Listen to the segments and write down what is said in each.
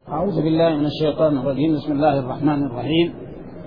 أعوذ بالله من الشيطان الرجيم. بسم الله الرحمن الرحيم.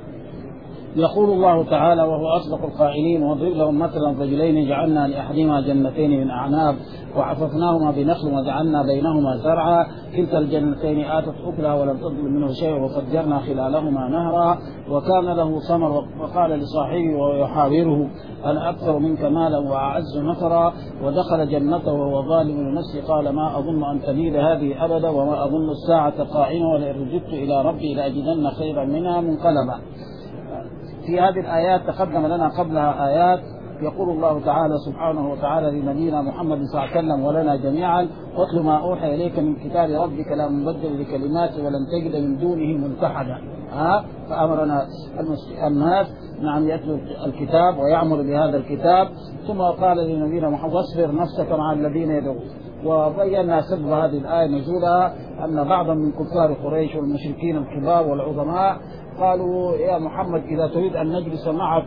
يقول الله تعالى وهو أصدق القائلين: واضرب لهم مثلا رجلين جعلنا لأحدهما جنتين من أعناب وحففناهما بنخل وجعلنا بينهما زرعا كلتا الجنتين آتت أكلها ولم تظلم منه شيئا وفجرنا خلالهما نهرا وكان له ثمر وقال لصاحبه ويحاوره: أنا أكثر منك مالا وأعز نفرا ودخل جنته وهو ظالم لنفسه قال ما أظن أن تبيد هذه أبدا وما أظن الساعة قائمة ولئن رجعت إلى ربي لأجدن خيرا منها منقلبا. في هذه الآيات تقدم لنا قبلها آيات يقول الله تعالى سبحانه وتعالى لنبينا محمد صلى الله عليه وسلم ولنا جميعا: واتل ما أوحي إليك من كتاب ربك لا مبدل لكلماته ولن تجد من دونه ملتحدا. فأمرنا الناس يتلو الكتاب ويعمل بهذا الكتاب. ثم قال لنبينا محمد: واصبر نفسك مع الذين يدعون. وبينا سبب هذه الآية نزولها أن بعضا من كفار قريش والمشركين الكبار والعظماء قالوا: يا محمد إذا تريد أن نجلس معك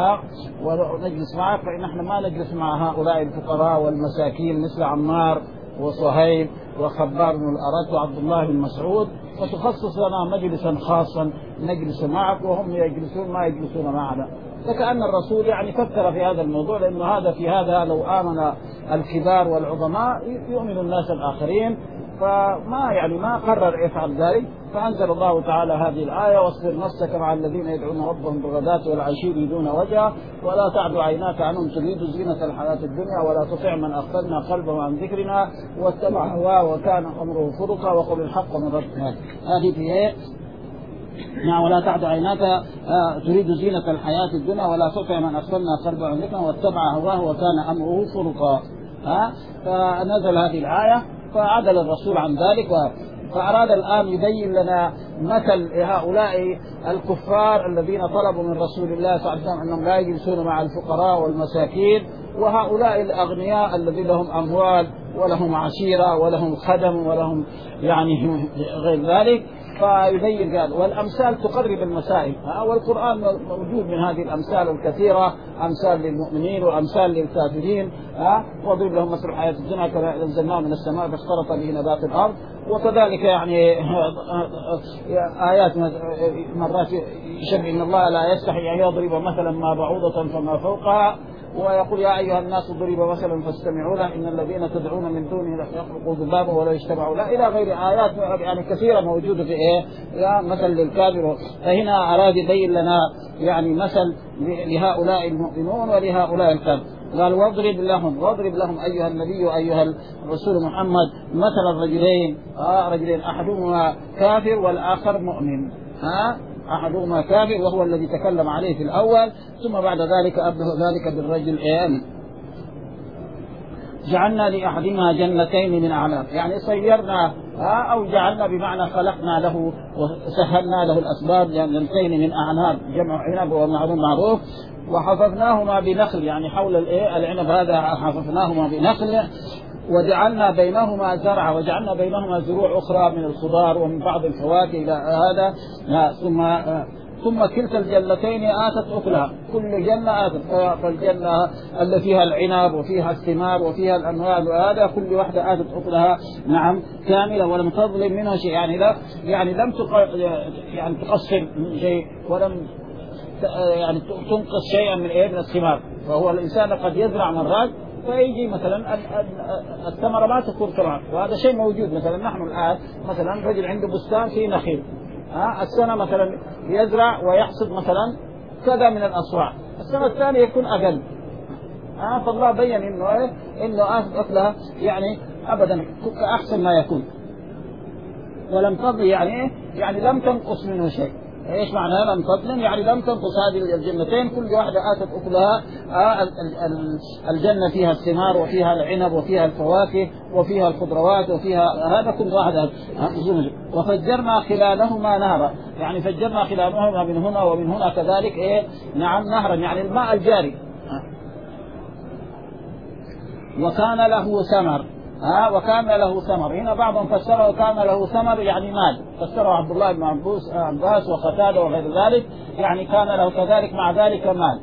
ونجلس معك فإن احنا ما نجلس مع هؤلاء الفقراء والمساكين مثل عمار وصهيب وخبار بن الأرت وعبد الله بن مسعود، فتخصص لنا مجلسا خاصا نجلس معك وهم يجلسون ما يجلسون معنا. فكأن الرسول فكر في هذا الموضوع، لأنه هذا في هذا لو آمن الكبار والعظماء يؤمن الناس الآخرين، فما ما قرر يفعل ذلك. فأنزل الله تعالى هذه الآية: واصبر نفسك مع الذين يدعون ربهم بالغداة والعشي يريدون وجهه ولا تعد عيناك عنهم تريد زينة الحياة الدنيا ولا تطع من أغفلنا قلبه عن ذكرنا واتبع هواه وكان أمره فرطا وقل الحق من ربك. هذه في ولا تعد عيناك تريد زينة الحياة الدنيا ولا تطع من أغفلنا قلبه عن ذكرنا واتبع هواه وكان أمره فرطا. فنزل هذه الآية فعدل الرسول عن ذلك، فأراد الآن يبين لنا مثل هؤلاء الكفار الذين طلبوا من رسول الله صلى الله عليه وسلم أنهم لا يجلسون مع الفقراء والمساكين، وهؤلاء الأغنياء الذين لهم أموال ولهم عشيرة ولهم خدم ولهم غير ذلك. فيبين قال: والأمثال تقرب المسائل، والقرآن موجود من هذه الأمثال الكثيرة، أمثال للمؤمنين وأمثال للكافرين. واضرب لهم مثل الحياة الدنيا كما أنزلناه من السماء فاختلط به نبات الأرض. وكذلك آيات مرات يشبه إن الله لا يستحي أن يضرب مثلا ما بعوضة فما فوقها ويقول: يا أيها الناس ضرب مثلا فاستمعوا له إن الذين تدعون من دونه لا يخلقوا ذبابا ولا يجتمعوا له، إلى غير آيات كثيرة موجودة في مثل للكافر. فهنا أراد يبين لنا مثل لهؤلاء المؤمنون ولهؤلاء الكافر. قال: واضرب لهم أيها النبي أيها الرسول محمد مثل الرجلين رجلين أحدهما كافر والآخر مؤمن. أحدهما كافر وهو الذي تكلم عليه في الأول، ثم بعد ذلك أبدأ ذلك بالرجل جعلنا لأحدهما جنتين من أعناب، صيرنا أو جعلنا بمعنى خلقنا له وسهلنا له الأسباب، جنتين من أعناب جمع عنب ومعروف وحفظناهما بنخل، حول العنب هذا حفظناهما بنخل وجعلنا بينهما زرعا وجعلنا بينهما زروع أخرى من الخضار ومن بعض الفواكه إلى هذا. ثم كلتا الجنتين آتت أكلها، كل جنة آتت، فالجنة اللي فيها العنب وفيها الثمار وفيها الأنوال وهذا كل واحدة آتت أكلها كاملة ولم تظلم منها شيء، لم تقصر من شيء ولم تنقص شيئا من الثمار. فهو الإنسان قد يزرع مرات فيجي مثلا الثمرة ما تكون ثمار، وهذا شيء موجود. مثلا نحن الآن مثلا رجل عنده بستان فيه نخيل، السنة مثلا يزرع ويحصد مثلا كذا من الأصواع، السنة الثانية يكون أقل. فالله بين إنه أكلها أبدا كأحسن ما يكون ولم تضل لم تنقص منه شيء. ايش معنى لم تظلم؟ لم تنقص هذه الجنتين، كل واحدة آتت أكلها. الجنة فيها الثمار وفيها العنب وفيها الفواكه وفيها الخضروات وفيها هذا كل واحدة. وفجرنا خلالهما نهرا، فجرنا خلالهما من هنا ومن هنا كذلك نهرا، الماء الجاري. وكان له ثمر، وكان له ثمر. هنا بعضهم فسره وكان له ثمر مال، فسره عبد الله بن عباس وقتادة وغير ذلك، كان له كذلك مع ذلك مال.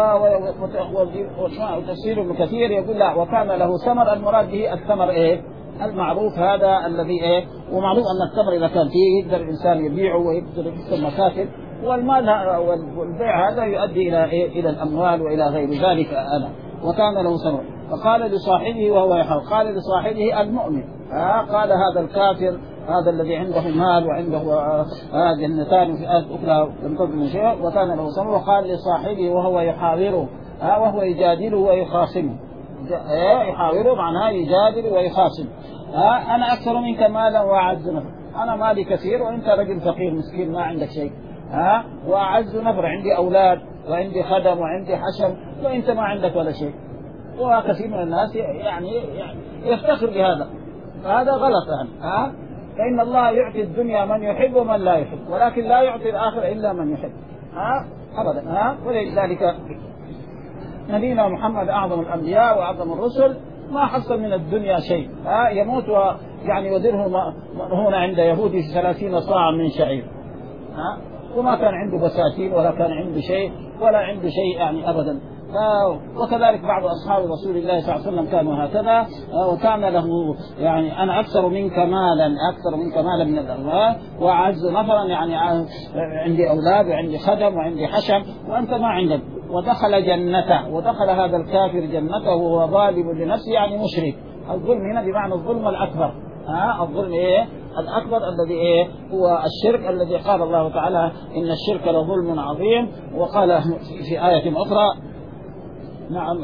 وتفسير ابن كثير يقول لا، وكان له ثمر، المراد به الثمر المعروف هذا الذي إيه، ومعلوم أن التمر إذا كان فيه يقدر الإنسان يبيعه ويقدر يكسب مكاسب، والمال والبيع هذا يؤدي إلى إيه، إلى الأموال وإلى غير ذلك. أنا وكان له ثمر. فقال لصاحبه وهو يحاول، قال لصاحبه المؤمن، قال هذا الكافر هذا الذي عنده مال وعنده جنتان في آية أخرى لم تظلم شيئا وكان له ثمر. وقال لصاحبه وهو يحاوره وهو يجادله ويخاصمه، يحاوره معناه يجادل ويخاصم. أنا أكثر منك مالا وأعز نفرا، أنا مالي كثير وأنت رجل فقير مسكين ما عندك شيء، وأعز نفر عندي أولاد وعندي خدم وعندي حشم وأنت ما عندك ولا شيء. وكثير من الناس يعني يفتخر بهذا، هذا غلط يعني. فإن الله يعطي الدنيا من يحب ومن لا يحب، ولكن لا يعطي الآخرة إلا من يحب أبدا. ولذلك نبينا محمد أعظم الأنبياء وأعظم الرسل ما حصل من الدنيا شيء، يموت يعني ودره هنا عند يهودي 30 صاعا من شعير، وما كان عنده بساتين ولا كان عنده شيء ولا عنده شيء يعني أبدا. وكذلك بعض أصحاب رسول الله صلى الله عليه وسلم كانوا هكذا، وكان له يعني أنا أكثر منك مالا من الأموال وأعز نفرا، يعني عندي أولاد وعندي خدم وعندي حشم وأنت ما عندك. ودخل جنته، ودخل هذا الكافر جنته وهو ظالم لنفسه يعني مشرك. الظلم هنا بمعنى الظلم الأكبر، الظلم إيه الأكبر الذي إيه هو الشرك، الذي قال الله تعالى إن الشرك لظلم عظيم. وقال في آية أخرى نعم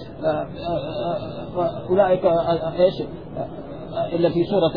أولئك إيش إلا في سورة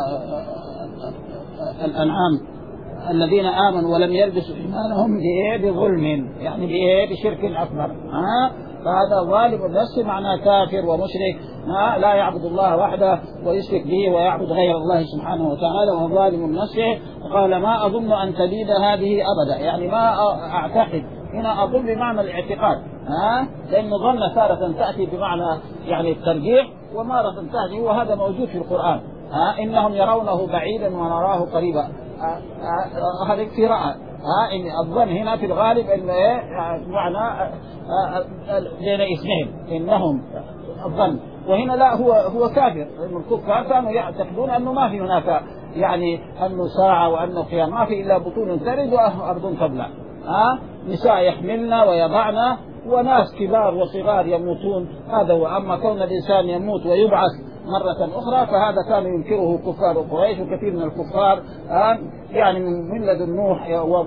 الأنعام الذين آمنوا ولم يلبسوا إيمانهم بظلم، يعني بشرك أكبر. فهذا ظالم نفسه معناه كافر ومشرك، لا يعبد الله وحده ويشرك به ويعبد غير الله سبحانه وتعالى وظالم نفسه. قال ما أظن أن تبيد هذه أبدا، يعني ما أعتقد، هنا أظن بمعنى الاعتقاد، لأن ظن تارة تأتي بمعنى يعني الترجيح ومارة تأتي، وهذا موجود في القرآن. إنهم يرونه بعيدا ونراه قريبا، هذا في رأى. إن الظن هنا في الغالب إن معنى بين اثنين، إنهم الظن، وهنا لا هو كافر. الكفار كانوا يعتقدون أنه ما في هناك يعني أنه ساعة وأنه قيام، ما في إلا بطون تلد وأرض تبلع، نساء يحملن ويضعن وناس كبار وصغار يموتون، هذا هو. أما كون الإنسان يموت ويبعث مرة أخرى فهذا كان ينكره كفار قريش وكثير من الكفار، يعني من لدن نوح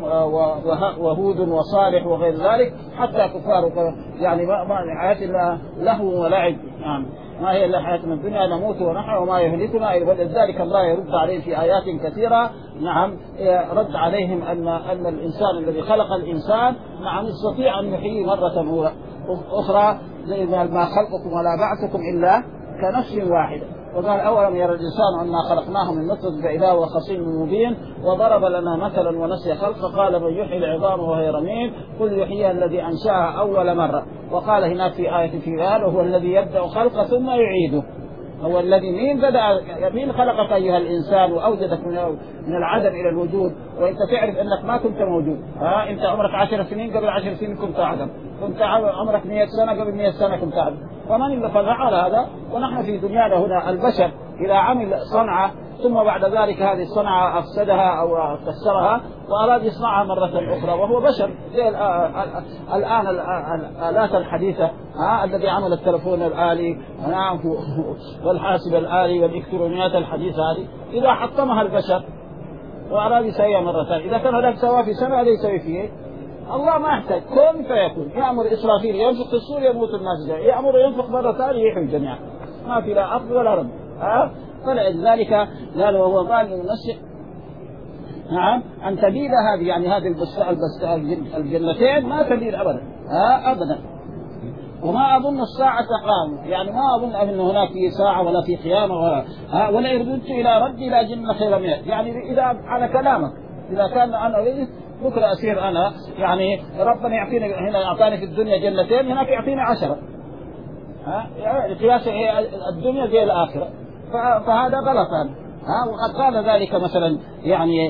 وهود وصالح وغير ذلك، حتى كفار يعني ما الحياة إلا لهو ولعب، ما هي إلا حياتنا الدنيا نموت ونحيا وما يهلكنا. ولذلك الله يرد عليه في آيات كثيرة، نعم رد عليهم أن الإنسان الذي خلق الإنسان نعم يستطيع أن يحيي مرة أخرى، زي ما خلقكم ولا بعثكم إلا كنفس واحدة. وقال أولم يرى الإنسان أنا خلقناه من نطفة فإذا هو خصيم مبين وضرب لنا مثلا ونسي خلقه قال من يحيي العظام وهي رميم قل يحييها الذي أنشأها أول مرة. وقال هناك في آية في قال هو الذي يبدأ خلقه ثم يعيده، هو الذي مين خلقك أيها الإنسان وأوجدك من العدم إلى الوجود، وأنت تعرف أنك ما كنت موجود. أنت عمرك 10 سنين، قبل 10 سنين كنت عدم، كنت عمرك 100 سنة، قبل 100 سنة كنت عدم. فمن اللي فعل هذا؟ ونحن في دنيانا هنا البشر إذا عمل صنعة ثم بعد ذلك هذه الصنعة أفسدها أو كسرها وأراد يصنعها مرة أخرى وهو بشر، زي الآن الآلات الحديثة الذي عمل التلفون الآلي والحاسب الآلي والإلكترونيات الحديثة هذه، إذا حطمها البشر وأراد يسويها مرة ثانية، إذا كان هذاك سواه في سنة هذا يسوي فيه. الله ما يحتاج، كن فيكون. يأمر إسرافيل ينفخ في الصور يموت الناس جميعا، يأمر ينفخ مرة ثانية يحيي الجميع، ما في لا أخذ ولا رد. فلذلك قال وهو ظالم لنفسه نعم أن تبيد هذه، يعني هذه الجنتين ما تبيد أبدا أبدا. وما أظن الساعة قام، يعني ما أظن أن هناك في ساعة ولا في قيامة ولا رددت إلى ربي لا جنة خير منها. يعني إذا على كلامك إذا كان أنا بكرة أسير أنا يعني ربنا يعطيني هنا، أعطاني في الدنيا جنتين هناك يعطيني 10، قياس الدنيا زي الآخرة، فهذا غلط. وقد قال ذلك مثلا يعني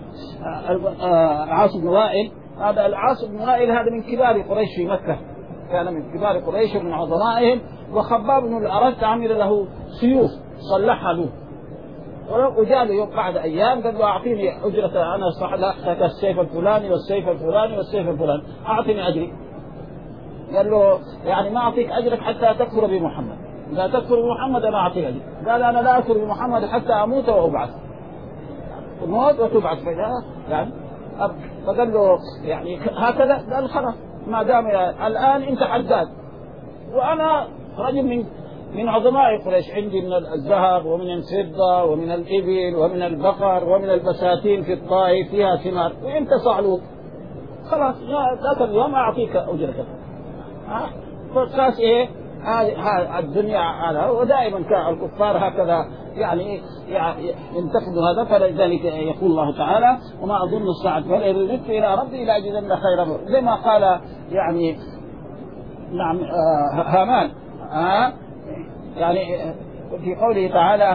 العاص بن وائل، هذا العاص بن وائل هذا من كبار قريش في مكة، كان من كبار قريش ومن عظمائهم. وخباب بن الأرت عمل له سيوف صلحها له، وجاء له يوم بعد أيام قال له أعطيني أجرة، أنا صلحتك السيف الفلاني والسيف الفلاني والسيف الفلاني، أعطيني أجري. قال له يعني ما أعطيك أجرك حتى تكفر بمحمد، لا تكفر بمحمد أنا أعطيك أجر. قال أنا لا أكفر بمحمد حتى أموت وأبعث، تموت وتبعث. يعني فقال له يعني هكذا. قال خلاص ما دام الآن أنت حداد وأنا رجل من عظماء قريش، عندي من الذهب ومن الفضة ومن الإبل ومن البقر ومن البساتين في الطائف فيها ثمار، وأنت صعلوك، خلاص ذاك اليوم أعطيك أجرتك. فقاس إيه هذه الدنيا على، ودائما كان الكفار هكذا يعني ينتقدوا هذا. فلذلك يقول الله تعالى وما أظن الساعة فلئن رددت إلى ربي لأجدن خيرا منه، زي ما قال يعني نعم هامان يعني في قوله تعالى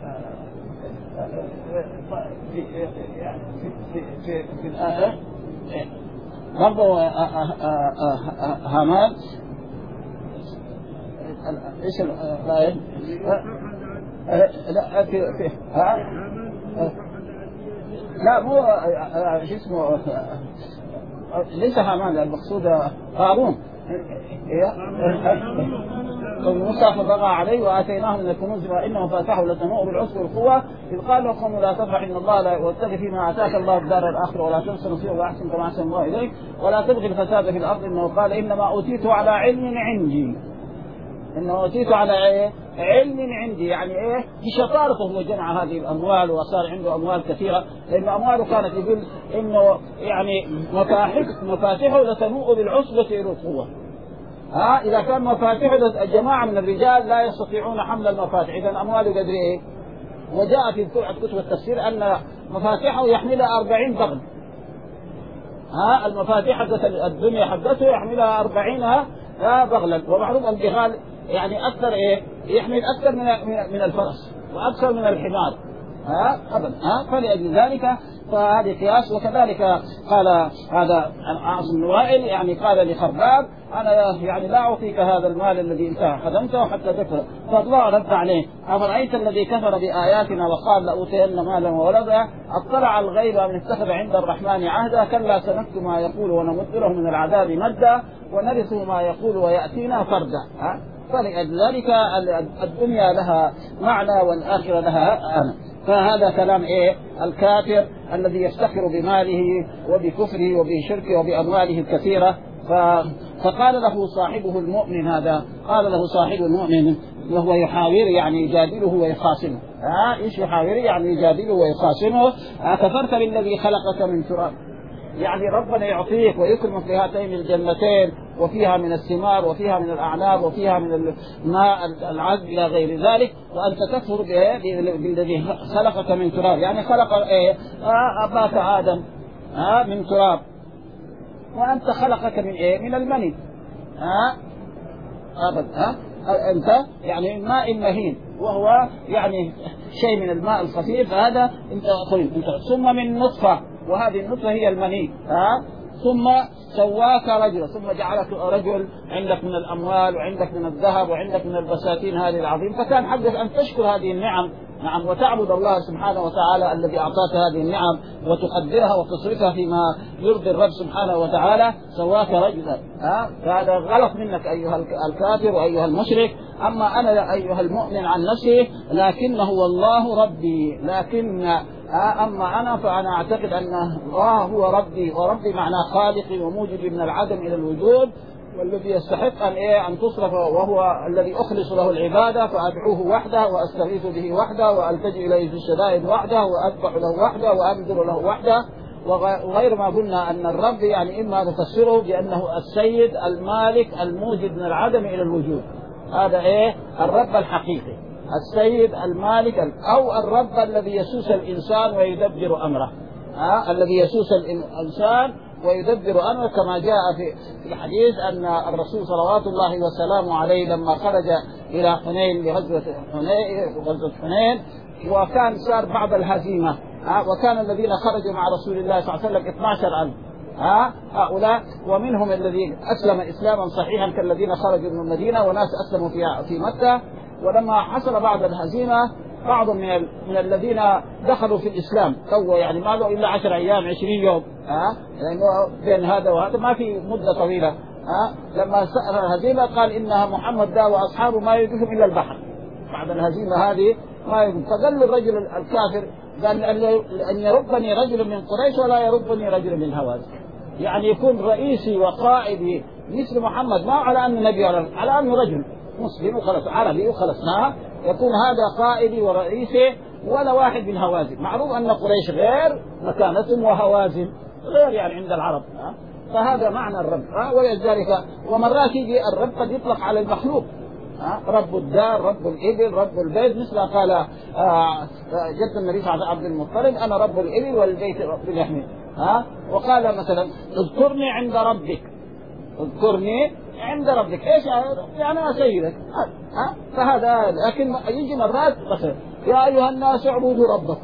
في الآية برضو هامان ايش الآية؟ لا لا مو شو اسمه، ليس هامان المقصود قارون. موسى فبغى عليه وآتيناه من الكنوز ما إنه فاتحه لتنوء بالعسر والقوة إذ قال له قوم لا تفرح إن الله لا واتق فيما آتاك الله الدار الآخرة ولا تنس نصيبك وأحسن كما أحسن الله إليك ولا تبغي الفساد في الأرض إنه قال إنما أوتيته على علم عندي، إنه أوتيته على علم عندي، يعني إيه بشطارته هو جمع هذه الأموال وصار عنده أموال كثيرة، لأن أمواله كانت يقول إنه يعني مفاتيحه لتنوء بالعصبة إلى القوة. إذا كان مفاتيح الجماعة من الرجال لا يستطيعون حمل المفاتيح، إذا أمواله قدر إيه؟ وجاء في كتب التفسير أن مفاتيحه يحملها 40 بغل. المفاتيح حقت الدنيا حقته يحملها 40 بغلا، ومعروف البغال يعني أكثر إيه؟ يحمل أكثر من الفرس وأكثر من الحمار. أبدا. فلأجل ذلك فهذه قياس. وكذلك قال هذا عاصم بن وائل يعني قال لخباب أنا يعني لا أعطيك هذا المال الذي أنت خدمته حتى تكفر، فالله رد عليه أفرأيت الذي كفر بآياتنا وقال لأوتين مالا وولدا أطلع الغيب أم اتخذ عند الرحمن عهدا كلا سنكتب ما يقول ونمد له من العذاب مدا ونرثه ما يقول ويأتينا فردا. فلذلك الدنيا لها معنى والآخرة لها أمل. فهذا كلام إيه الكافر الذي يفتخر بماله وبكفره وبشركه وبأمواله الكثيرة. فقال له صاحبه المؤمن، هذا قال له صاحب المؤمن وهو يحاور يعني يجادله ويخاصمه. إيش يحاور يعني يجادله ويخاصمه؟ كفرت بالذي خلقك من تراب، يعني ربنا يعطيك ويكرمك في هاتين الجنتين وفيها من الثمار وفيها من الأعناب وفيها من الماء العذب إلى غير ذلك، وأنت تكفر بالذي خلقك من تراب، يعني خلق أباك آدم من تراب وأنت خلقك من من المني أبدا أنت يعني الماء المهين وهو يعني شيء من الماء الخفيف، هذا أنت ثم من نطفة وهذه النطفة هي المني ثم سواك رجلا ثم جعلك رجل عندك من الأموال وعندك من الذهب وعندك من البساتين هذه العظيم، فكان حقك أن تشكر هذه النعم نعم وتعبد الله سبحانه وتعالى الذي أعطاك هذه النعم وتقدرها وتصرفها فيما يرضي الرب سبحانه وتعالى. سواك رجلا فهذا غلط منك أيها الكافر وأيها المشرك. أما أنا أيها المؤمن عن نفسي لكنه والله ربي، لكن أما أنا فأنا أعتقد أن الله هو ربي، وربي معناه خالقي وموجد من العدم إلى الوجود والذي يستحق أن تصرف وهو الذي أخلص له العبادة، فأدعوه وحده وأستغيث به وحده وألتجئ إليه في الشدائد وحده وأذبح له وحده وأنذر له وحده. وغير ما قلنا أن الرب يعني إما نفسره بأنه السيد المالك الموجد من العدم إلى الوجود، هذا الرب الحقيقي السيد المالك، أو الرب الذي يسوس الإنسان ويدبر أمره، الذي يسوس الإنسان ويدبر أمره، كما جاء في حديث أن الرسول صلوات الله وسلامه عليه لما خرج إلى حنين لغزوة حنين وكان صار بعض الهزيمة، وكان الذين خرجوا مع رسول الله صلى الله عليه وسلم 12,000 هؤلاء ومنهم الذين أسلم إسلاما صحيحا كالذين خرجوا من المدينة، وناس أسلموا في مكة. ولما حصل بعد الهزيمة بعض من الذين دخلوا في الإسلام تو يعني ما له إلا 10 أيام 20 يوم، لأنه بين هذا وهذا ما في مدة طويلة. لما سأل الهزيمة قال إنها محمد دا وأصحابه ما يدركهم إلا البحر. بعد الهزيمة هذه ما يدرك. فقال الرجل الكافر قال أن يربني رجل من قريش ولا يربني رجل من هوازن، يعني يكون رئيسي وقائدي مثل محمد، ما على أنه نبي على أنه رجل مسلم وخلص عربي وخلص، يكون هذا قائدي ورئيسي ولا واحد من هوازن. معروف أن قريش غير مكانتهم وهوازن غير يعني عند العرب. فهذا معنى الرب. ولذلك ومرات يجي الرب قد يطلق على المخلوق، رب الدار، رب الإبل، رب البيت، مثل قال جد النبي صلى الله عليه وسلم عبد المطلب أنا رب الإبل والبيت رب اللحم. وقال مثلا اذكرني عند ربك، اذكرني عند ربك، ايش يعني انا سيدك. فهذا لكن يجي مرات مثلا يا ايها الناس اعبدوا ربكم،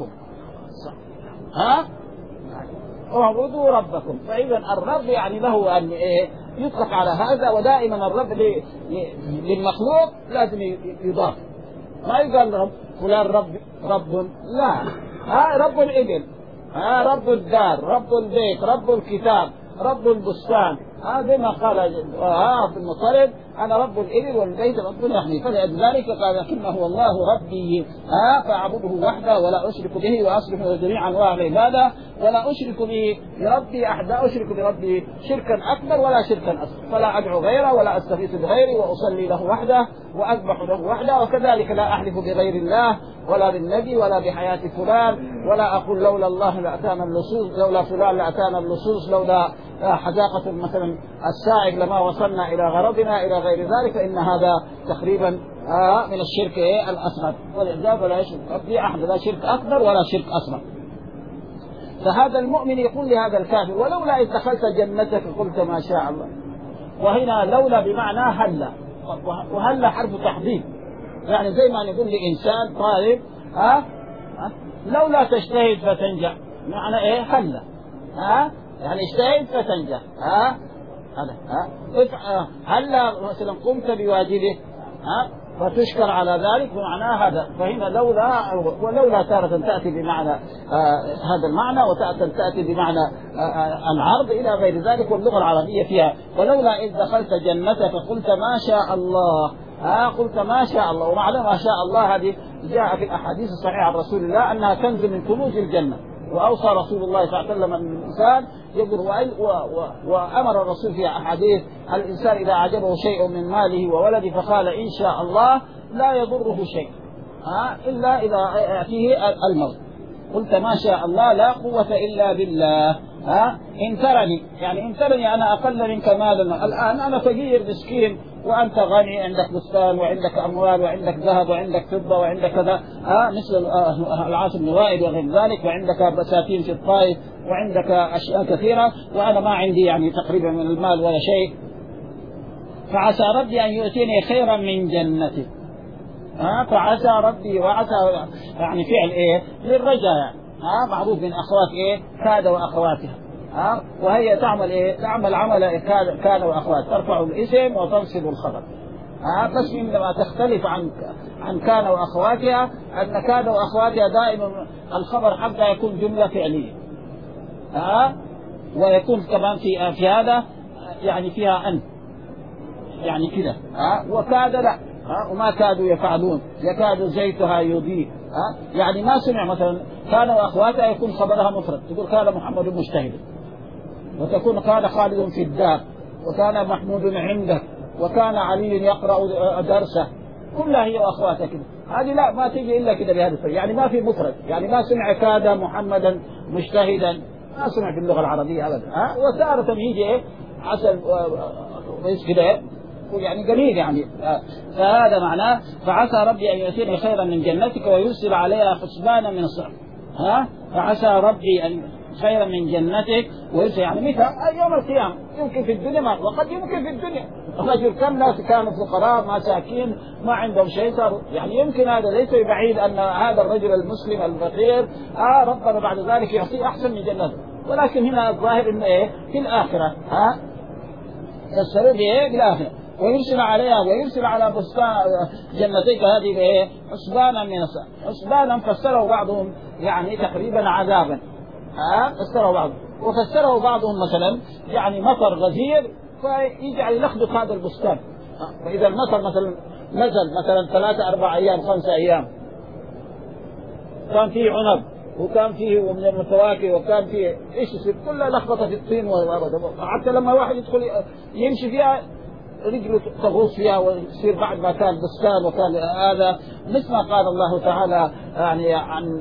اعبدوا ربكم. فاذا الرب يعني له ان يطلق على هذا، ودائما الرب للمخلوق لازم يضاف، ما يقال رب فلان رب لا، رب الإبل، رب الدار، رب البيت، رب الكتاب، رب البستان. هذا ما قال عبد المطلب أنا رب الإبل والبيت رب يحمي. فلذلك قال لكنه هو الله ربي فأعبده وحده ولا أشرك به وأصرف جميع أنواع العبادة ولا أشرك به بربي أحد، لا أشرك بربي شركا أكبر ولا شركا أصغر، فلا أدعو غيره ولا أستغيث بغيره وأصلي له وحده وأذبح له وحده. وكذلك لا أحلف بغير الله ولا بالنبي ولا بحياة فلان، ولا أقول لولا الله لأتانا اللصوص، لولا فلان لأتانا اللصوص، لولا حذاقة مثلا السائق لما وصلنا إلى غرضنا إلى غير ذلك. إن هذا تقريبا من الشرك الأصغر، ولذلك لا يشرك ربي أحد، لا شرك أكبر ولا شرك أصغر. فهذا المؤمن يقول لهذا الكافر ولولا إذ دخلت جنتك قلت ما شاء الله. وهنا لولا بمعنى هلا، وهلا حرف تحديد، يعني زي ما نقول لإنسان طالب لولا تجتهد فتنجح، معنى إيه هلا، يعني اجتهد فتنجح. هلا مثلا قمت بواجبه فتشكر على ذلك، بمعنى هذا. فهنا لولا، ولولا تارة تأتي بمعنى هذا المعنى، وتأتي بمعنى العرض إلى غير ذلك. واللغة العربية فيها ولولا إذ دخلت جنتك قلت ما شاء الله، قلت ما شاء الله. ومعنى ما شاء الله هذه جاء في الأحاديث الصحيحة عن رسول الله أنها كنز من كنوز الجنة. وأوصى رسول الله صلى الله عليه وسلم أن الإنسان يقول وأمر الرسول في أحاديث الإنسان إذا أعجبه شيء من ماله وولده فقال إن شاء الله لا يضره شيء إلا إذا يأتيه الموت، قلت ما شاء الله لا قوة إلا بالله. إن ترني، يعني إن ترني أنا أقل منك مالا، الآن أنا فقير مسكين وأنت غني، عندك بستان وعندك أموال وعندك ذهب وعندك فضة وعندك كذا مثل العاص بن وائل وغير ذلك، وعندك بساتين في الطائف وعندك أشياء كثيرة، وأنا ما عندي يعني تقريبا من المال ولا شيء. فعسى ربي أن يؤتيني خيرا من جنتي. فعسى ربي، وعسى يعني فعل إيه للرجاء، يعني معروف من أخوات كاد وأخواتها، وهي تعمل تعمل عمل كان وأخوات، ترفع الاسم وتنصب الخبر. بس عندما تختلف عن كان وأخواتها أن كان وأخواتها دائما الخبر حقها يكون جملة فعلية، ويكون كمان في هذا يعني فيها أن، يعني كده وكاد لا، وما كادوا يفعلون يكاد زيتها يضيء. يعني ما سمع مثلا كان وأخواتها يكون خبرها مفرد، تقول كان محمد مجتهدا، وتكون كان خالد في الدار، وكان محمود عندك، وكان علي يقرأ درسه، كلها هي وأخواتها كده. هذه لا، ما تيجي إلا كده بهذا الطريقة، يعني ما في مفرد، يعني ما سمع كاد محمدا مجتهدا، ما سمع في اللغة العربية أبدا. وتارة يجي عسل كده يعني قليل يعني. فهذا معناه فعسى ربي أن يؤتيني خيرا من جنتك ويرسل عليها حسبانا من الصعب. فعسى ربي أن خيرا من جنتك ويرسل، يعني متى؟ يوم القيامة. يمكن في الدنيا ما، وقد يمكن في الدنيا رجل كم ناس كانوا فقراء مساكين ما عندهم شيء، يعني يمكن هذا ليس بعيد أن هذا الرجل المسلم الفقير ربنا بعد ذلك يعطيه أحسن من جنته. ولكن هنا الظاهر إنه إيه في الآخرة يفسروا بإيه بالآخرة. ويرسل عليها ويرسل على بستان جنتيك هذه بإيه حسبانا من حسبانا فسره بعضهم يعني تقريبا عذابا فسره بعضهم، وفسره بعضهم مثلا يعني مطر غزير فيجعل يلخبط هذا البستان. فإذا المطر مثلا نزل مثلا 3 4 أيام 5 أيام كان فيه عنب وكان فيه من الفواكه وكان فيه ايش يصير كلها لخبطه في الطين، حتى لما واحد يدخل يمشي فيها رجله تغوص فيها ويصير بعد ما كان بستان وكان هذا مثل ما قال الله تعالى يعني عن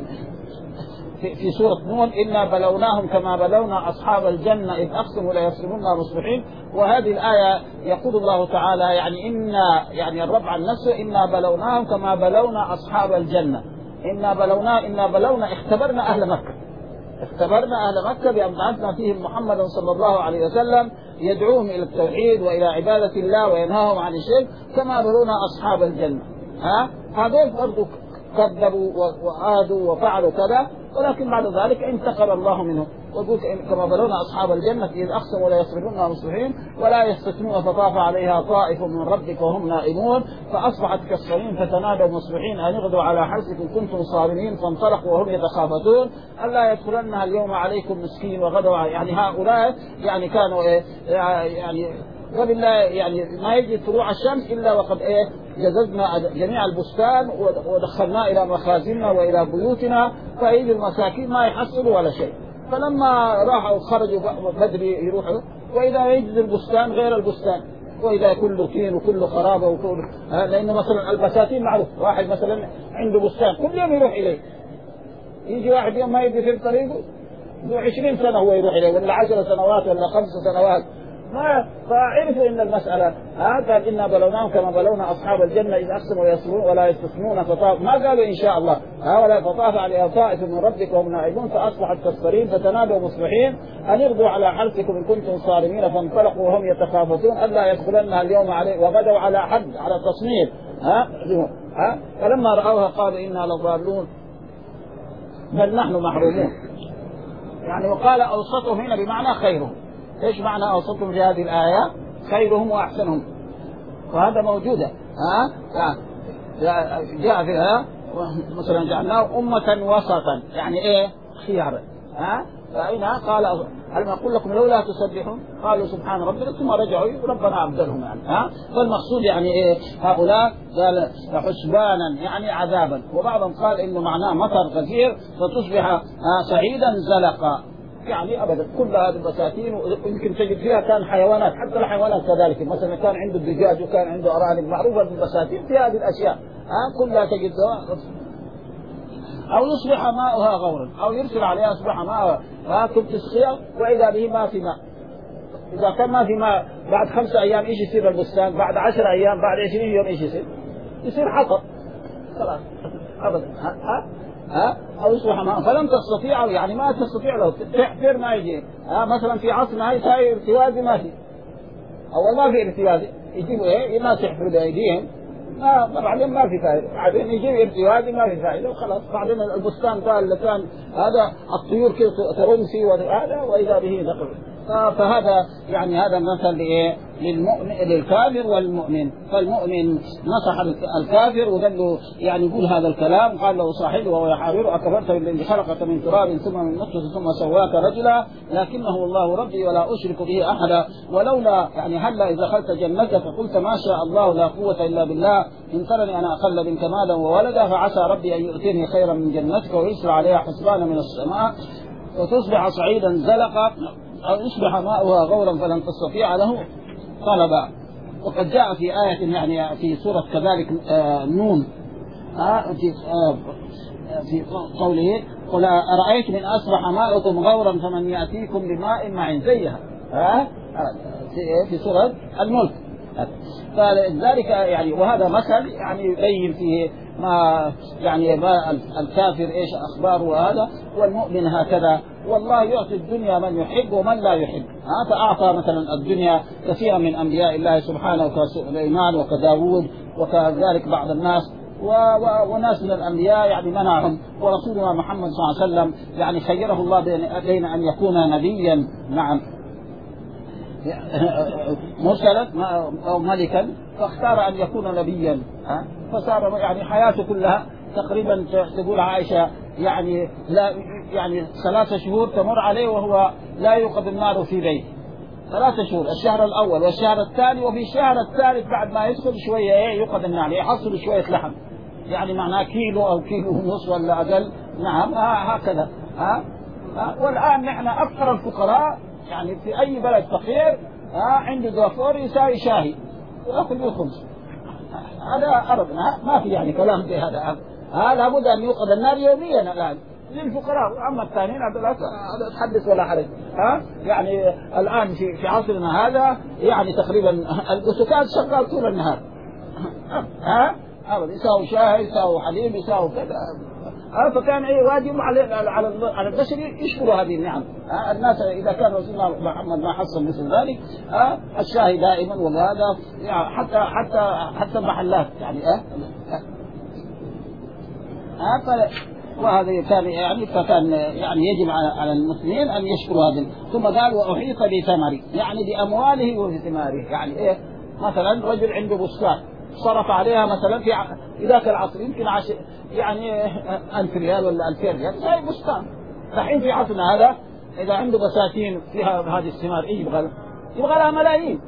في سورة نون إنا بلوناهم كما بلونا أصحاب الجنة إذ أقسموا لا يصرمونها مصبحين. وهذه الآية يقول الله تعالى يعني إنا يعني الرب عن نفسه إنا بلوناهم كما بلونا أصحاب الجنة. إنا بلونا اختبرنا أهل مكة، اختبرنا أهل مكة بأن بعثنا فيهم محمدا صلى الله عليه وسلم يدعوهم إلى التوحيد وإلى عبادة الله وينهاهم عن الشرك كما بلونا أصحاب الجنة. هذول برضو كذبوا وعادوا وفعلوا كذا، ولكن بعد ذلك انتقم الله منهم وقلت كما بلونا أصحاب الجنة إذ أقسموا لا يصرمونها مصبحين ولا يستثنون فطاف عليها طائف من ربك وهم نائمون فأصبحت كالصريم فتنادوا مصبحين أن اغدوا على حرثكم كنتم صارمين فانطلقوا وهم يتخافتون ألا يدخلنها اليوم عليكم مسكين وغدوا يعني هؤلاء يعني كانوا يعني وبالله يعني ما يجي طلوع الشمس إلا وقد جززنا جميع البستان ودخلنا إلى مخازننا وإلى بيوتنا فإذا المساكين ما يحصلوا ولا شيء. فلما راحوا خرجوا بدري يروحوا وإذا يجد البستان غير البستان وإذا كله طين وكله خرابة وكله لأنه مثلا البساتين معروف واحد مثلا عنده بستان كل يوم يروح إليه، يجي واحد يوم ما يجي في طريقه 20 سنة هو يروح إليه ولا 10 سنوات ولا 5 سنوات فعرفوا ان المساله قال انا بلوناهم كما بلونا اصحاب الجنه اذ اقسموا يصرون ولا يستثنون فطاف ما قالوا ان شاء الله ولا فطاف عليها طائف من ربك وهم نائمون فاصبحت كالصريم فتنادوا مصبحين ان اغدوا على حرثكم ان كنتم صارمين فانطلقوا وهم يتخافتون الا يدخلنها اليوم عليه وغدوا على حد على تصنيف فلما راوها قالوا انا لضالون بل نحن محرومون. يعني وقال اوسطهم هنا بمعنى خيرهم. ايش معنى اوسطهم في هذه الايه؟ خيرهم واحسنهم، وهذا موجوده جاء فيها مثلا جعلناه امه وسطا يعني ايه خيارا فهنا قال ألم أقول لكم لولا تسبحون قالوا سبحان ربنا ثم رجعوا ربنا أبدلهم يعني فالمقصود يعني إيه هؤلاء قال حسبانا يعني عذابا. وبعضهم قال إنه معناه مطر غزير فتصبح صعيدا زلقا يعني أبدا كل هذه البساتين ويمكن تجد فيها كان حيوانات حتى الحيوانات كذلك مثلا كان عنده الدجاج وكان عنده أرانب معروفة بالبساتين في هذه الأشياء كلها تجدها أو يصبح ماؤها غورا أو يرسل عليها يصبح ماؤها تسقيها وإذا به ما في ماء. إذا كان ما في ماء بعد 5 أيام إيش يصير البستان؟ بعد 10 أيام بعد 20 يوم إيش يصير؟ يصير حطب خلاص أبدا أو يصبح ماء فلم تستطيع يعني ما تستطيع له تحفر ما يجي مثلا في عصرنا هاي ارتوازي ما في أول ما في ارتوازي يجيبوا إيه الناس يحفروا بأيديهم بعدين ما في فائدة بعدين يجيب ارتوازي ما في فائدة وخلاص بعدين البستان قال كان هذا الطيور كيف ترمسي وهذا وإذا به نقل. فهذا يعني هذا مثل للمؤمن للكافر والمؤمن. فالمؤمن نصح الكافر وقال له يعني يقول هذا الكلام قال له صاحبه وهو يحاوره أكفرت بالذي خلقك من تراب ثم من نطفة ثم سواك رجلا لكنه الله ربي ولا أشرك به أحدا ولولا يعني هلا إذا دخلت جنتك فقلت ما شاء الله لا قوة إلا بالله إن ترني أنا أقل منك مالا وولدا فعسى ربي أن يؤتيني خيرا من جنتك ويسر عليها حسبانا من السماء وتصبح صعيدا زلقا أو يصبح ماؤها غورا فلن تستطيع له طلبا. وقد جاء في آية يعني في سورة كذلك نون في قوله قل أرأيت من أصبح ماؤكم غورا فمن يأتيكم بماء معين زيها في سورة الملك. فلذلك يعني وهذا مثل يعني يبين فيه ما يعني ما الكافر ايش اخباره وهذا والمؤمن هكذا. والله يعطي الدنيا من يحب ومن لا يحب. فأعطى مثلا الدنيا كثيرا من أنبياء الله سبحانه كسليمان وكداود وكذلك بعض الناس وناس من الأنبياء يعني منعهم، ورسولنا محمد صلى الله عليه وسلم يعني خيره الله بين أن يكون نبيا نعم مرسلا أو ملكا، فاختار أن يكون نبيا. فصار يعني حياته كلها تقريبا تقول عائشة يعني لا يعني 3 شهور تمر عليه وهو لا يوقد النار في بيته. 3 شهور، الشهر الأول والشهر الثاني، وفي الشهر الثالث بعد ما يدخل شوية يوقد النار، يحصل شوية لحم يعني معناه كيلو أو كيلو ونص ولا أقل. نعم هكذا. والآن نحن أكثر الفقراء يعني في أي بلد فقير عنده دافور يساوي شاهي يأكل بالخبز. هذا أردنا ما في يعني كلام في هذا. لابد أن يوقد النار يوميا الآن للفقراء، أما الثانيين هذا تحدث ولا حرج. يعني الآن في عصرنا هذا يعني تقريبا البوتقات شغال طول النهار. يساوي شاي يساوي حليب يساوي كذا. فكان واجب على البشر يشكروا هذه النعم. الناس إذا كان رسولنا محمد ما حصل مثل ذلك الشاهي دائما وهذا يعني حتى المحلات يعني وهذا كان يعني فكان يعني يجب على المسلمين أن يشكروا هذا. ثم قال وأحيط بثمره يعني بأمواله وبثماره. يعني إيه مثلا رجل عنده بستان صرف عليها مثلا في ذاك العصر يمكن يعني 1000 ريال ولا 2000 ريال زي بستان. الحين في عصرنا هذا إذا عنده بساتين فيها هذه الثمار يبغى لها ملايين.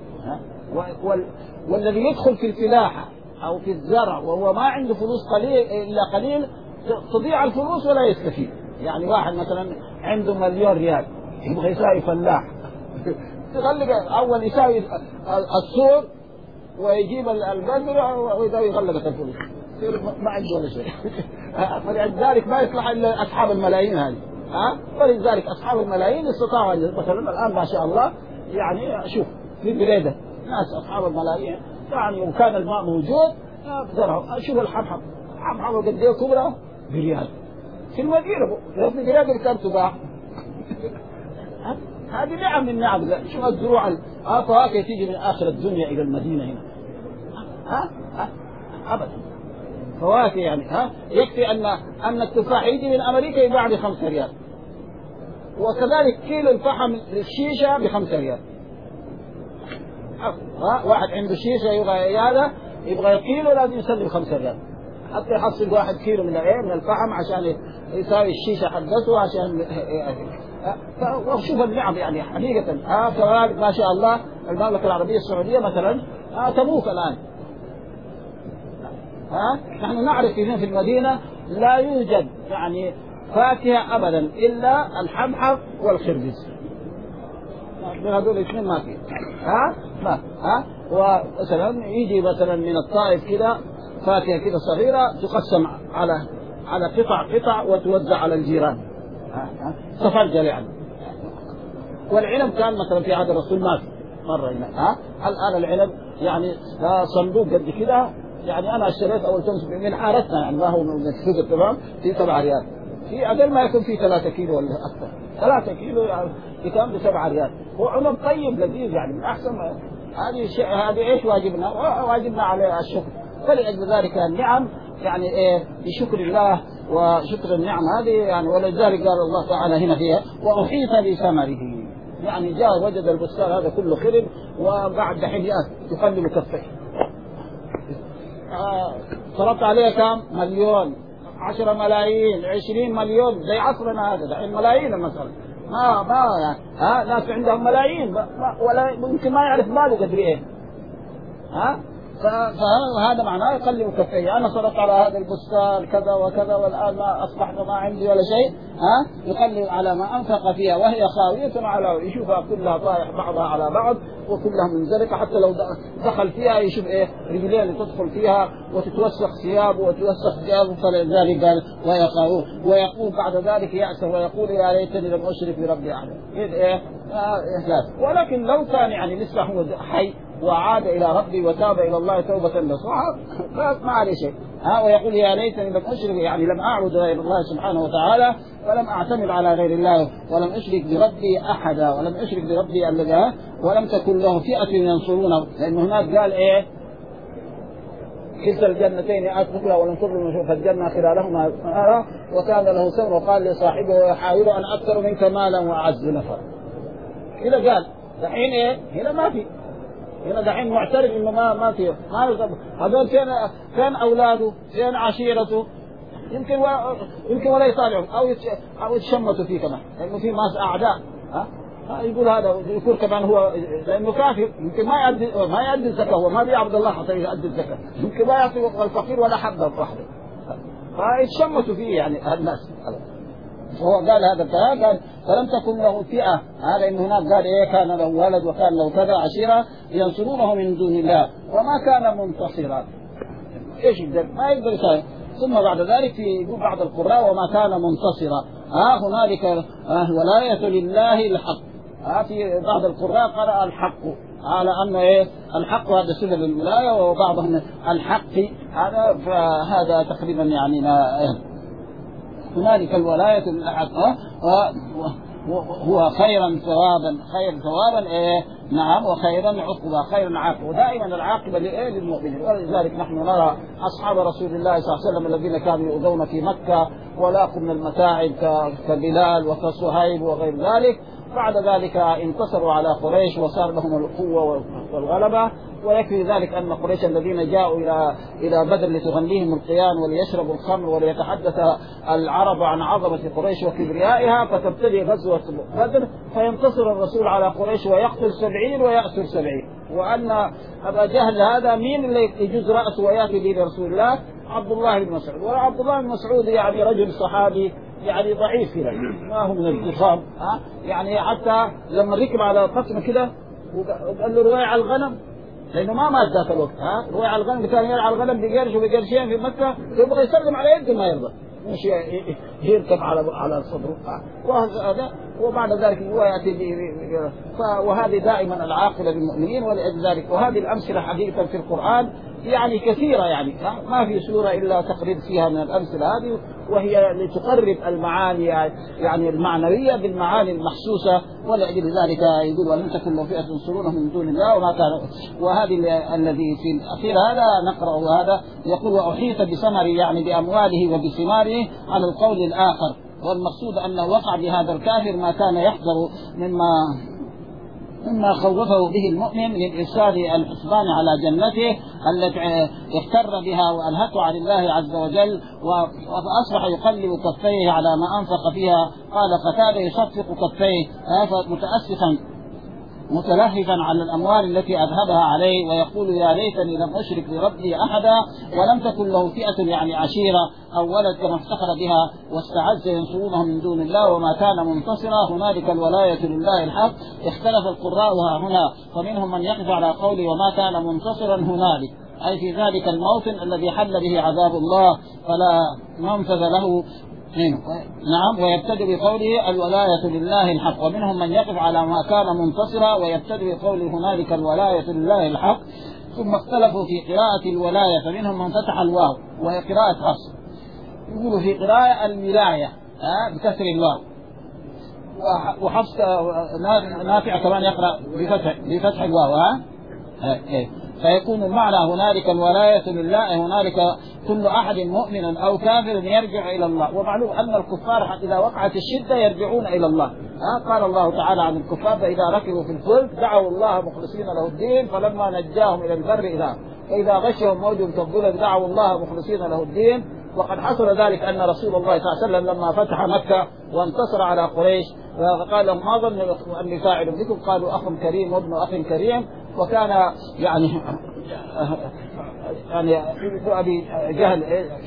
والذي يدخل في الفلاحة أو في الزرع وهو ما عنده فلوس إلا قليل تضيع الفلوس ولا يستفيد. يعني واحد مثلا عنده 1,000,000 ريال يبغى يساوي فلاح يغلق أول يساوي السور ويجيب البذر وإذا يغلقت الفلوس ما عنده ولا شيء. فلذلك ما يصلح إلا أصحاب الملايين هذه. ولذلك أصحاب الملايين استطاعوا مثلا الآن ما شاء الله يعني شوف في بريدة ناس أصحاب الملايين يعني وكان الماء موجود زرعوا. شوف الحبحب قد ايه كبرى بريال في المدينة في بريال اللي كانت تباع. هذه نعم من نعم. شوف الزروع فواكه تيجي من آخر الدنيا إلى المدينة هنا أبدا فواكه يعني يكفي أن التفاح يجي من أمريكا يباع ب5 ريال، وكذلك كيلو الفحم للشيشة ب5 ريال. واحد عنده شيشة يبغى كيلو لازم يسلم 5 ريال حتى يحصل 1 كيلو من الفحم عشان يساوي الشيشة حقته عشان وشوف النعم يعني حقيقة. كذلك ما شاء الله المملكة العربية السعودية مثلا تبوك الآن. نحن نعرف هنا في المدينة لا يوجد يعني فاكهة أبدا إلا الحبحب والخربز. هذول الاثنين ما فيه. ومثلا يجي مثلا من الطائف كذا فاكهة كذا صغيرة تقسم على قطع وتوزع على الجيران. تفرجل يعني. والعنب كان مثلا في عهد الرسول ما في مرة هنا. الآن العنب يعني صندوق قد كذا يعني أنا اشتريت أول تمس من حارتنا يعني ما هو من السوق تمام في 7 ريال. في أقل ما يكون في 3 كيلو ولا أكثر. 3 كيلو يعني كان ب7 ريال. هو عنب طيب لذيذ يعني من أحسن. هذه إيش واجبنا؟ واجبنا على الشكر. فلأجل ذلك النعم يعني إيه بشكر الله وشكر النعم هذه يعني. ولذلك قال الله تعالى هنا فيها وأحيط بثمره يعني جاء وجد البستان هذا كله خرب وبعد حيات يقلل كفيه. صرفت عليه كم؟ 1,000,000 10 ملايين 20 مليون زي عصرنا هذا دحين ملايين مثلا ما يعني ناس عندهم ملايين ولا ممكن ما يعرف ماله قدر ايه. فهذا معناه يقلل كفيه. انا صرفت على هذا البستان كذا وكذا والان ما اصبحت ما عندي ولا شيء. يقلل على ما انفق فيها وهي خاويه على يشوفها كلها طايح بعضها على بعض وكلها منزلقه. حتى لو دخل فيها يشوف ايه رجلين اللي تدخل فيها وتتوسخ ثيابه فلذلك قال وهي خاويه. ويقول بعد ذلك يأسف ويقول يا ليتني لم اشرك بربي احدا. ايه ولكن لو كان يعني لسه هو حي وعاد إلى ربي وتاب إلى الله توبة نصوحا ما عليه شيء. ويقول يا ليتني لم أشرك يعني لم أعبد غير الله سبحانه وتعالى ولم أعتمد على غير الله ولم أشرك بربي أحدا ولم أشرك بربي الذي ولم تكن له فئة ينصرونه. لأنه هناك قال إيه كلتا الجنتين أدخلها ولم تظلم فالجنة خلالهما نارا وكان له سمع وقال لصاحبه يحاول أن أكثر منك مالا وأعز نفرا. كده قال دحين إيه هنا ما في، هنا دحين معترف إنه ما في، هذول كان أولاده كان عشيرته يمكن ولا يطالعوا أو يتشمتوا فيه كمان لأنه في ناس أعداء. يقول هذا يقول كمان هو لأنه كافر يمكن ما يؤدي الزكاة، هو ما بيعبد الله حتى يؤدي الزكاة، يمكن ما يعطي الفقير ولا حبة واحدة، فيتشمتوا فيه يعني الناس. وهو قال هذا الكلام قال فلم تكن له فئة، هذا إن هناك قال إيه كان له ولد وكان له كذا عشيرة ينصرونه من دون الله وما كان منتصرا. إيش يقدر ما يقدر يساعد. ثم بعد ذلك في بعض القراء وما كان منتصرا هنالك ولاية لله الحق. في بعض القراء قرأ الحق على أن إيه الحق هذا سبب الولاية وبعضهم الحق هذا، فهذا تقريبا يعني ما هنالك الولاية للحق هو خيرا ثوابا إيه نعم وخيرا عقبا خيرا عاقبا، ودائما العاقبة للمؤمنين. ولذلك نحن نرى أصحاب رسول الله صلى الله عليه وسلم الذين كانوا يؤذون في مكة ولاقوا من المتاعب كبلال وكصهيب وغير ذلك، بعد ذلك انتصروا على قريش وصار لهم القوة والغلبة. ويكفي ذلك أن قريش الذين جاءوا إلى بدر لتغنيهم القيان وليشربوا الخمر وليتحدث العرب عن عظمة قريش وكبريائها، فتبتدي غزوة بدر فينتصر الرسول على قريش ويقتل 70 ويأسر 70. وأن أبا جهل هذا مين اللي يجوز رأسه ويأتي به لرسول الله؟ عبد الله بن مسعود. وعبد الله بن مسعود يعني رجل صحابي يعني ضعيف كده ما هو من الضخام يعني حتى لما ركب على قسم كده وقال له رويع الغنم لأنه ما مات ذاك الوقت رويع الغنم كان يرعى الغنم بقرش وبقرشين في مكة يبغى يسلم على يده ما يرضى مش يركب على صدره وهذا. وبعد ذلك هو يأتي وهذه دائما العاقبة للمؤمنين. ولذلك وهذه الأمثلة حديثا في القرآن يعني كثيرة يعني ما في سورة إلا تقريب فيها من الأمثلة هذه، وهي لتقرب المعاني يعني المعنوية بالمعاني المحسوسة. ولأجل ذلك يقول ولم تكن له فئة ينصرونه من دون الله وما كان. وهذه الذي في الأخير هذا نقرأه هذا يقول وأحيط بثمره يعني بأمواله وبثماره على القول الآخر، والمقصود أنه وقع بهذا الكافر ما كان يحذر مما خوفه به المؤمن من إفساد الحسبان على جنته التي اغتر بها وألهته عن الله عز وجل، وأصبح يقلب كفيه على ما أنفق فيها. قال قتادة يصفق كفيه متأسفا متلهفا على الأموال التي أذهبها عليه ويقول يا ليتني لم أشرك بربي أحدا ولم تكن له فئة يعني عشيرة أو ولد كما افتخر بها واستعز ينصرونه من دون الله وما كان منتصرا. هنالك الولاية لله الحق. اختلف القراء هنا فمنهم من يقف على قوله وما كان منتصرا هنالك أي في ذلك الموطن الذي حل به عذاب الله فلا منفذ له نعم ويبتدئ بقوله الولاية لله الحق. ومنهم من يقف على ما كان منتصرا ويبتدئ بقوله هنالك الولاية لله الحق. ثم اختلفوا في قراءة الولاية فمنهم من فتح الواو وهي قراءة حفص يقولوا في قراءة الولاية بكسر الواو، وحفص نافع كمان يقرأ بفتح الواو فيكون المعنى هنالك الولاية لله هنالك كل أحد مؤمن أو كافر يرجع إلى الله. ومعلوم أن الكفار إذا وقعت الشدة يرجعون إلى الله. قال الله تعالى عن الكفار فإذا ركبوا في الفلك دعوا الله مخلصين له الدين فلما نجاهم إلى البر إذا غشهم موج كالظلل دعوا الله مخلصين له الدين. وقد حصل ذلك أن رسول الله صلى الله عليه وسلم لما فتح مكة وانتصر على قريش قال لهم ما ظن أني فاعل بكم قالوا أخ كريم وابن أخ كريم. وكان يعني أبي جهل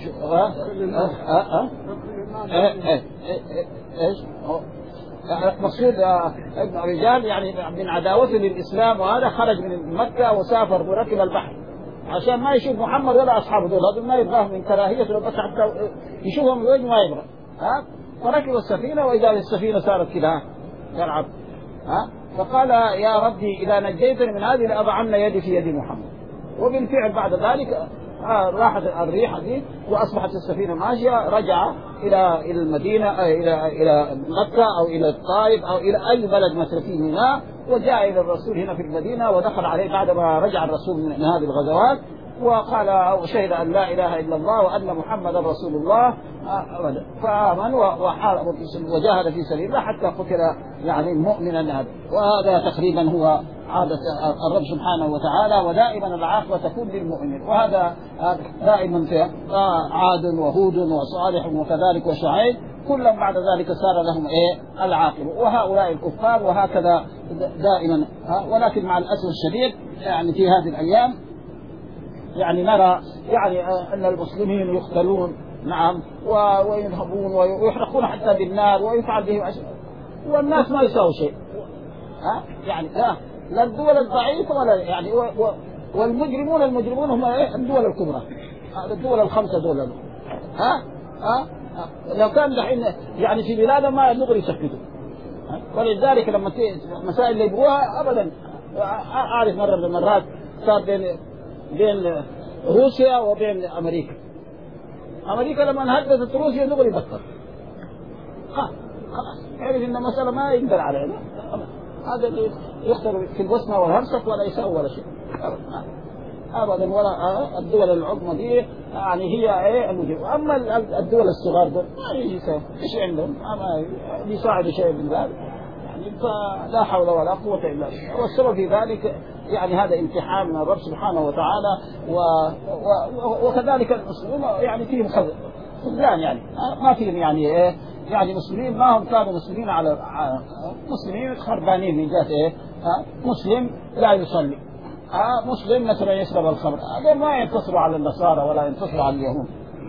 مقصود ابن أبي جهل يعني من عداوته للإسلام وهذا خرج من مكة وسافر وركب البحر عشان ما يشوف محمد ولا أصحابه دول هذول ما يبغاه من كراهيته بس حتى يشوفهم من وجه ما يبغى فركب السفينة وإذا السفينة صارت كده تلعب فقال يا ربي إذا نجيتني من هذه لأضعن يدي في يد محمد. وبالفعل بعد ذلك راحت الريح دي وأصبحت السفينة ماشية رجع إلى المدينة إلى مكة أو إلى الطائف أو إلى أي بلد مشرفي هنا وجاء إلى الرسول هنا في المدينة ودخل عليه بعدما رجع الرسول من هذه الغزوات وقال وشهد أن لا إله إلا الله وأن محمد رسول الله أبدا، فآمن وحارب وجاهد في سبيل الله حتى قتل يعني مؤمنا هذا. وهذا تقريبا هو عادة الرب سبحانه وتعالى، ودائما العاقبة تكون للمؤمن. وهذا دائما في عاد وهود وصالح وكذلك وشعيب كلهم بعد ذلك صار لهم العاقبة، وهؤلاء الكفار وهكذا دائما. ولكن مع الأسف الشديد يعني في هذه الأيام يعني نرى يعني أن المسلمين يقتلون نعم وينهبون ويحرقون حتى بالنار ويفعل بهم أشياء، والناس ما يساوي شيء. يعني لا الدول الضعيفة ولا يعني والمجرمون هم الدول الكبرى، الدول الخمسة دول. لو كان دحين يعني في بلادنا ما يقدر يسكتوا. ولذلك لما مسائل اللي يبغوها أبدا. أعرف مرة من المرات صار بين روسيا وبين أمريكا لما انهددت روسيا دغري يبطل. خلاص يعرف إن المسألة ما يقدر عليها. هذا اللي يختار في البوسنة والهرسك ولا يسوي ولا شيء أبدا. ولا الدول العظمى دي يعني هي المجرم. أما الدول الصغار دول ما يسوي إيش عندهم، ما يساعد شيء بالبلاد يعني. فلا حول ولا قوة إلا بالله. والسبب في ذلك يعني هذا امتحان من الرب سبحانه وتعالى. وكذلك المسلمين يعني فيهم خذلان، يعني ما فيهم يعني يعني مسلمين ما هم كانوا مسلمين على مسلمين خربانين من جهة مسلم لا يصلي، مسلم مثلا يشرب الخمر، هذا ما ينتصروا على النصارى ولا ينتصروا على اليهود.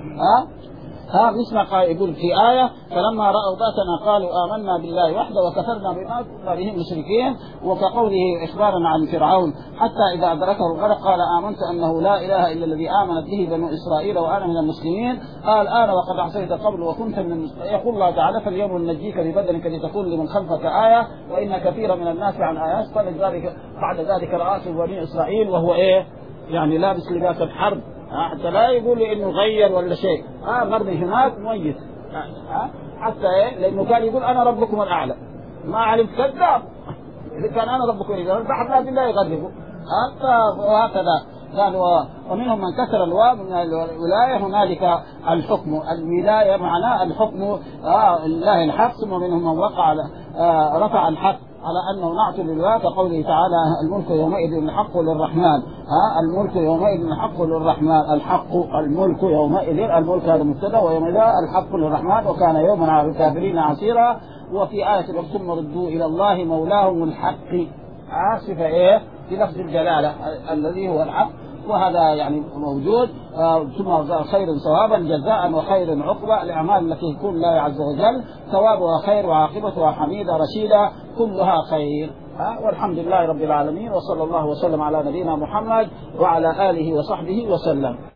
نسمع يقول في آية فلما رأوا بأسنا قالوا آمنا بالله وحده وكفرنا بما كنا به مشركين. وكقوله إخبارا عن فرعون حتى إذا أدركه الغرق قال آمنت أنه لا إله إلا الذي آمنت به بنو إسرائيل وأنا من المسلمين. قال الآن وقد عصيت قبل وكنت من المسلمين. يقول الله تعالى فاليوم ننجيك ببدنك لتكون لمن خلفك آية وإن كثيرا من الناس عن آيات. فلذلك بعد ذلك رأسه بني إسرائيل وهو يعني لابس لباس الحرب حتى لا يقول لي انه غير ولا شيء. مرضي هناك ميت حتى لانه كان يقول انا ربكم الاعلى، ما علم كذاب. اذا كان انا ربكم الاعلى البحر لازم لا يغربه. وهكذا قال ومنهم من كسر الواو من الولايه هنالك الحكم. الولايه معناه الحكم الله الحق. ومنهم من وقع رفع الحق على أنه نعطي لله كقوله تعالى الملك يومئذ الحق للرحمن. الملك يومئذ الحق للرحمن. الحق الملك يومئذ، الملك هذا مبتدا ويومئذ الحق للرحمن وكان يوما على الكافرين عسيرا. وفي آية ثم ردوا إلى الله مولاهم الحق صفة في لفظ الجلالة الذي هو الحق. وهذا يعني موجود. ثم خير ثوابا جزاء وخير عقبة الأعمال التي يكون الله عز وجل ثوابها خير وعاقبتها حميدة رشيدة كلها خير. والحمد لله رب العالمين وصلى الله وسلم على نبينا محمد وعلى آله وصحبه وسلم.